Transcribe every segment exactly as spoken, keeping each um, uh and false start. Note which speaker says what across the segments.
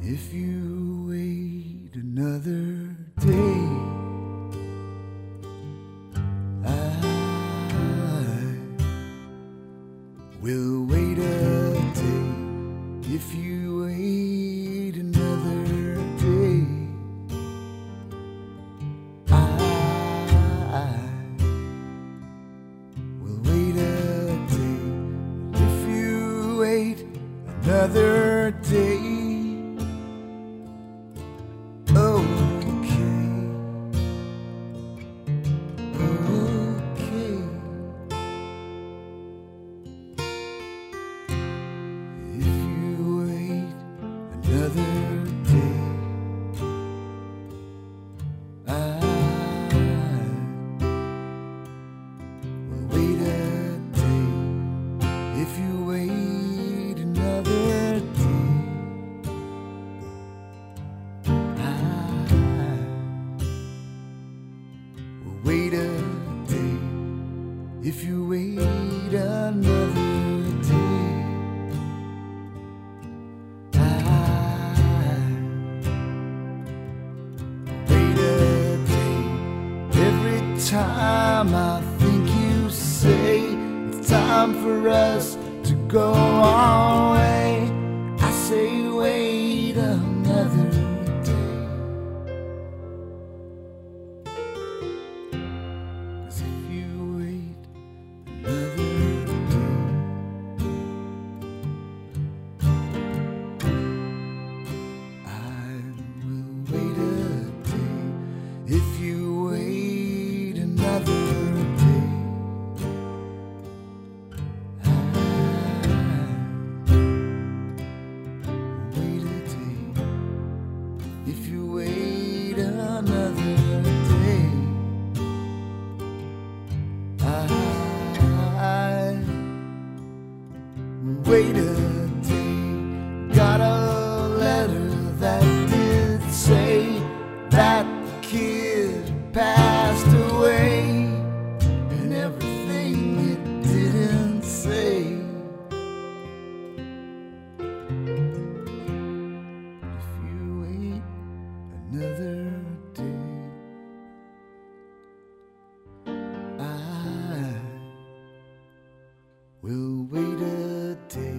Speaker 1: If you wait another day, I will wait a day. If you wait another day, I will wait a day. If you wait another day, wait a day. If you wait another day, I wait a day. Every time I think you say it's time for us to go our way, I say wait another day. If you wait another day, I wait a day. If you wait another day, I wait a day. Got a letter that did say that kid passed away, and everything it didn't say. If you wait another day, I will wait a day.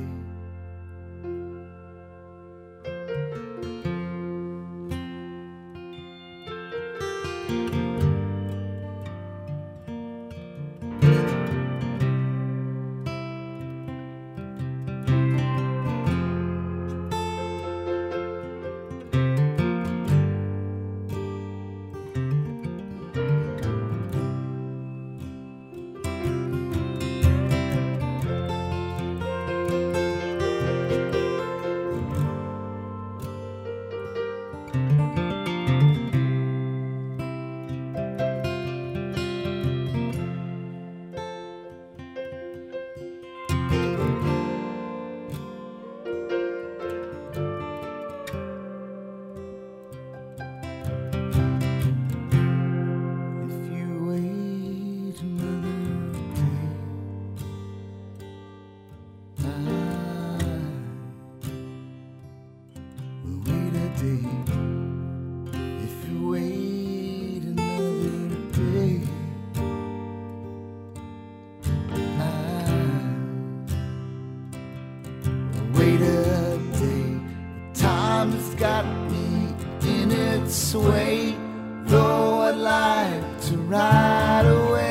Speaker 1: If you wait another day, I will wait a day. Time has got me in its way, though I'd like to ride away.